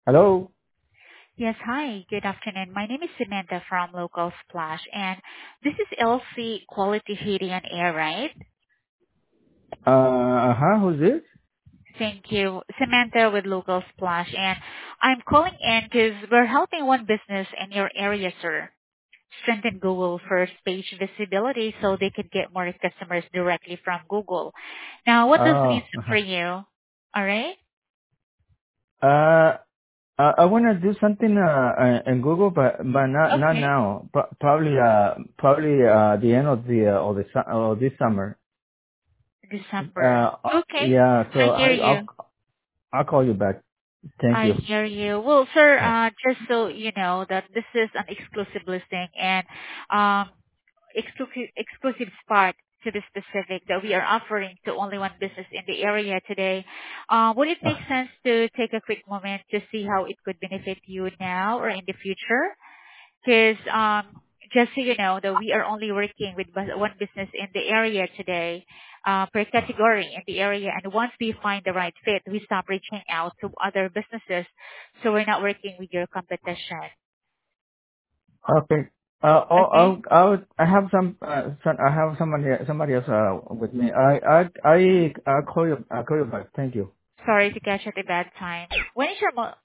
Hello. Yes, hi. Good afternoon. My name is Samantha from Local Splash, and this is LC Quality Heating and Air, right? Who's this? Thank you. Samantha with Local Splash, and I'm calling in because we're helping one business in your area, sir, strengthen Google first page visibility so they could get more customers directly from Google. Now, what does Oh, mean for you? All right? uh, I want to do something in Google, but not Okay. now. Probably the end of this summer. December. Okay. Yeah. I So hear you. I'll call you back. Thank I you. hear you. Well, sir, Yeah. just so you know that this is an exclusive listing and exclusive spot to the specific that we are offering to only one business in the area today. Would it make sense to take a quick moment to see how it could benefit you now or in the future? Because just so you know that we are only working with one business in the area today per category in the area, and once we find the right fit, we stop reaching out to other businesses, so we're not working with your competition. Okay. Okay. I have I have somebody else with me. I'll call you back. Thank you. Sorry to catch at a bad time. When is your